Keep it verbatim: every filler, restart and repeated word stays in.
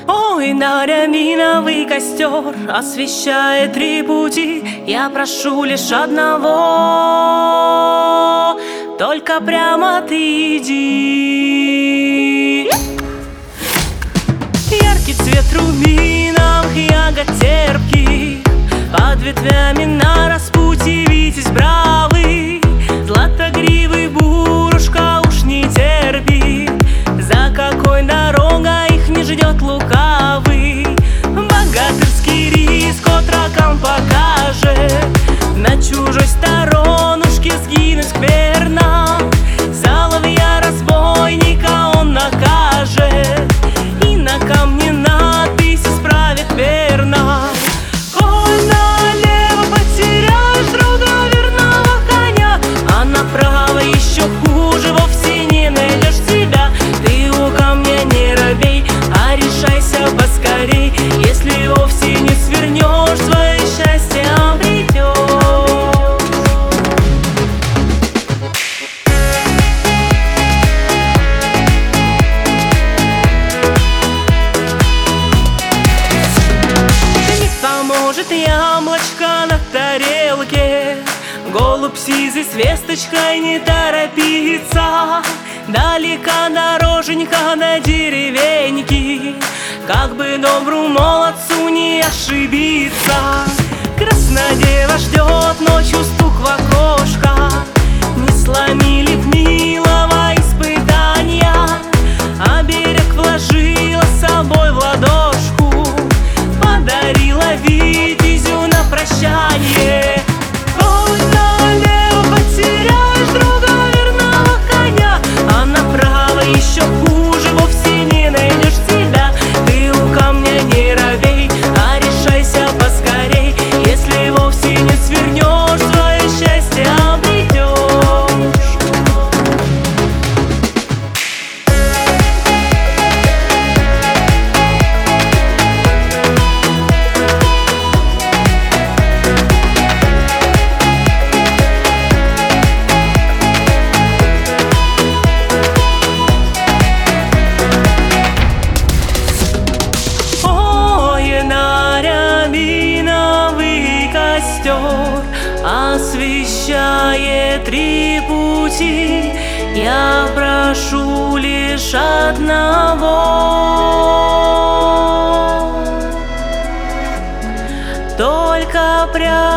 Ой, наряминовый костер освещает три пути. Я прошу лишь одного, только прямо ты иди. Яркий цвет рубинов, ягод терпких, под ветвями на распутье витязь бравый. Златогривый бурушка уж не терпит, за какой дорогой их не ждет лукавый. Богатырский риск отрокам покажет, на чужой сторонушке сгинуть скверно. Соловья разбойника он накажет, и на камне надпись исправит верно. Коль налево потеряешь друга верного коня, а направо еще хуже, вовсе не найдешь себя. Ты у камня не робей, а решайся поскорей, если вовсе не свернешь, свое счастье обретешь. Не поможет яблочко на тарелке, голубь сизый с весточкой не торопится. Далека дороженька до деревеньки, как бы добру молодцу не ошибиться. Краснодева ждет ночью стук в окошко, не сломили б милого испытания, а берег вложила с собой в ладошку, подарила витязю на прощание. Ой, налево потеряешь друга верного коня, а направо еще хуже, вовсе не найдешь себя. Ты у камня не робей, а решайся поскорей, если вовсе не свернешь, свое счастье обретешь. Освещает три пути, я прошу лишь одного, только прямо